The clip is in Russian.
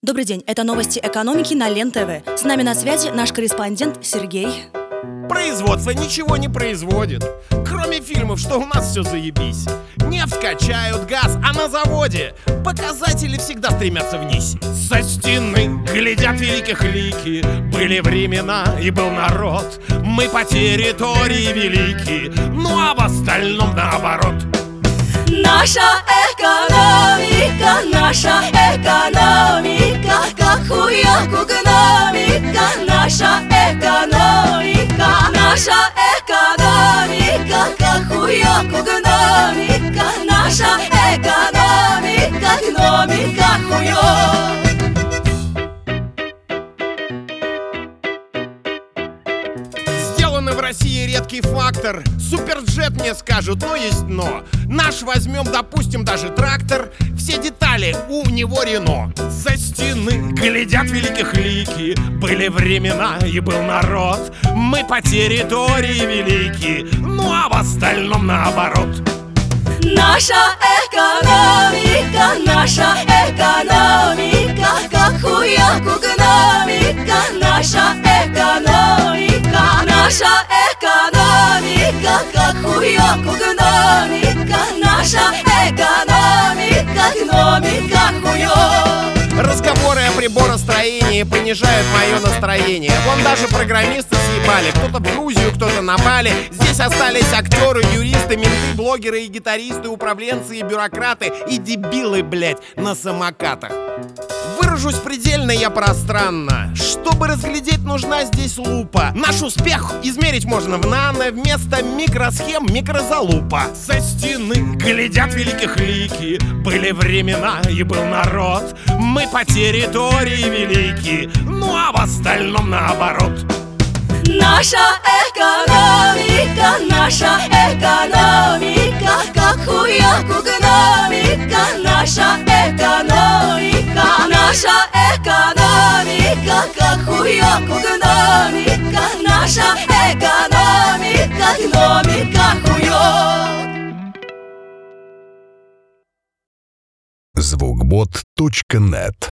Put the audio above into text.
Добрый день, это новости экономики на Лен-ТВ. С нами на связи наш корреспондент Сергей. Производство ничего не производит, кроме фильмов, что у нас все заебись. Нефть качают, газ, а на заводе показатели всегда стремятся вниз. Со стены глядят великих лики, были времена и был народ. Мы по территории велики, ну а в остальном наоборот. Наша экономика, как хуяк гномика. Наша экономика, как хуяк гномика. Наша экономика, гномика хуёк. Сделанный в России редкий фактор. Суперджет мне скажут, но есть но. Наш возьмем, допустим, даже трактор. Все детали у него Рено. Со стены глядят великих лики, были времена и был народ. Мы по территории велики, ну а в остальном наоборот. Наша экономика, как хуяк гномика. Наша экономика, как хуяк гномика. Наша экономика, гномика хуёк. Разговоры о приборостроении понижают мое настроение. Вон даже программисты съебали. Кто-то в Грузию, кто-то на Бали. Здесь остались актеры, юристы, менты, блогеры и гитаристы, управленцы и бюрократы. И дебилы, блять, на самокатах. Выражусь предельно я пространно. Чтобы разглядеть, нужна здесь лупа. Наш успех измерить можно в нано. Вместо микросхем микрозалупа. Со стены глядят великих лики, были времена и был народ. Мы по территории велики, ну а в остальном наоборот. Наша экономика, как хуяк гномика. Наша экономика, как хуяк гномика. Наша экономика, гномика хуёк. Звукбот.нет